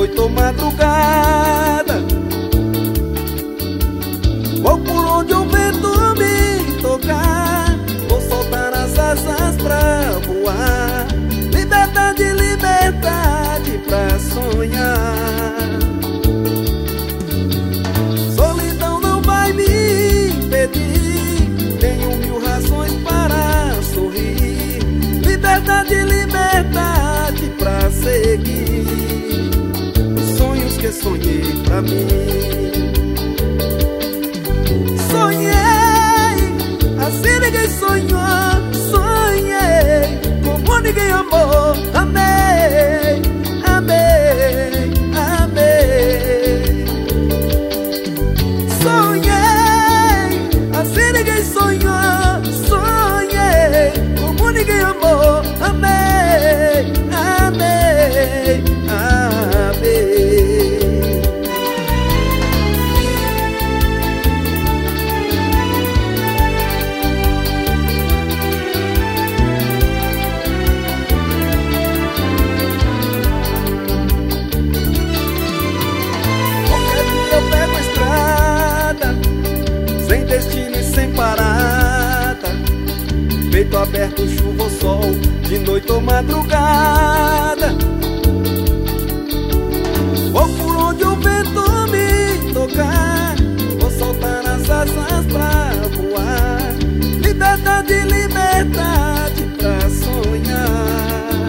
noite ou madrugada. Vou por onde o vento me tocar, vou soltar as asas pra voar. Liberdade, liberdade pra sonhar. Solidão não vai me impedir, tenho mil razões para sorrir. Liberdade, liberdade pra seguir os sonhos que sonhei pra mim. Assim ninguém sonhou, sonhei como ninguém amou. Amei, amei, amei. Sonhei, assim ninguém sonhou, sonhei como ninguém amou. Amei, amei, amei. Destino e sem parada, peito aberto, chuva ou sol, de noite ou madrugada. Vou por onde o vento me tocar, vou soltar as asas pra voar. Liberdade, liberdade pra sonhar.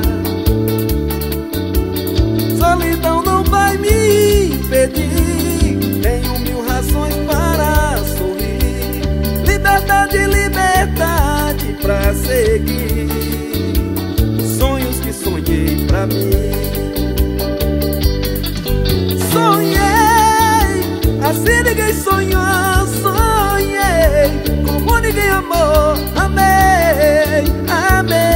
Solidão não vai me impedir, tenho mil razões para sorrir. Liberdade, liberdade pra seguir sonhos que sonhei pra mim. Sonhei, assim ninguém sonhou, sonhei como ninguém amou. Amei, amei.